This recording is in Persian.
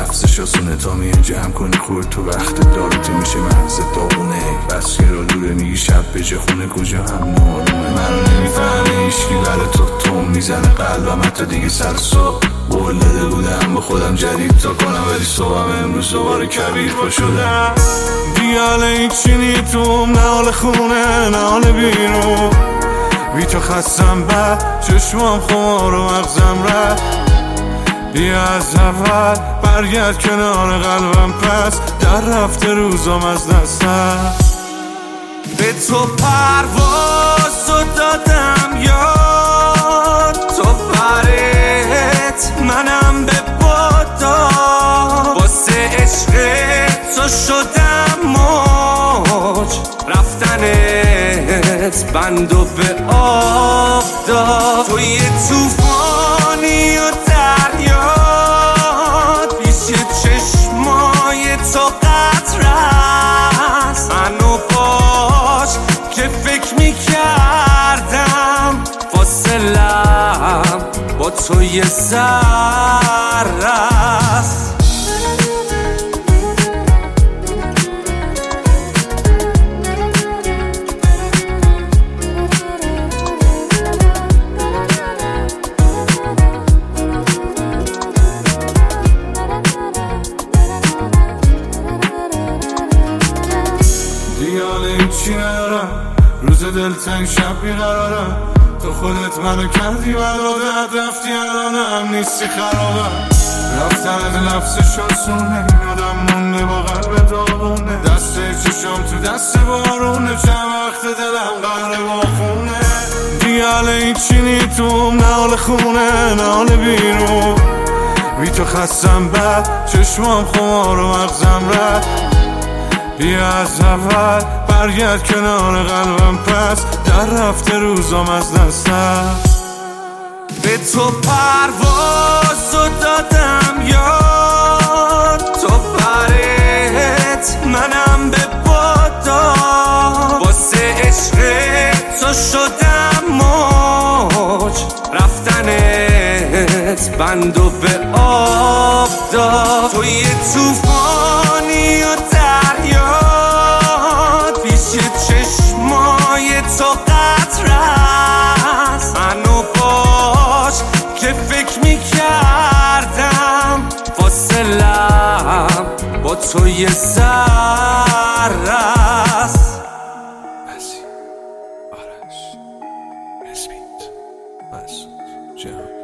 لفظش آسونه تا میه جمع کنی خورد تو وقت دارتی میشه مغز داغونه بس که رو دوره میگی شب بجه خونه کجا هم نارومه من نمیفهمه ایشکی برای تو میزنه قلبم حتی دیگه سر صبح قول داده بودم با خودم جدید تا کنم ولی صبحم امروز دوباره کبیر پا شدم دیاله هیچی نیتوم نه حال خونه نه حال بیرون بی تو خستم بعد چشمام خمار و مغزم رفت بیا از اول برگرد کنار قلبم پس در رفته روزام از دستم به تو پرواز رو دادم یاد تو پرت منم به بادا واسه عشق تو شدم موج رفتنت بندو به آب داد تو یه توفانی و دریاد پیش چشمای تو قطرست منو باش که فکر میکردم فاصلم با تو یه ذره‌ست دیاله هیچی ندارم روز دلتنگ شب بیقرارم تو خودت منو کردی برادت رفتی الانم نیستی خرابم رفتنت لفظش آسونه یادم مونده با قلب داغونه دست چشام تو دست بارونه چند وقت دلم قهر باخونه دیاله هیچی نیتوم نه حال خونه نه حال بیرون بی تو خستم بعد چشمام خمار و مغزم رفت بیا از اول برگرد کنار قلبم پس در رفته روزام از دستم به تو پرواز رو دادم یاد تو پرت منم به بادا واسه عشق تو شدم موج رفتنت بندو به آب داد تو یه توفانی و دریاد پیش چشمای تو قطرست منو باش که فکر میکردم فاصلم با تو یه ذره‌ست آرش اسمیت مسعود جان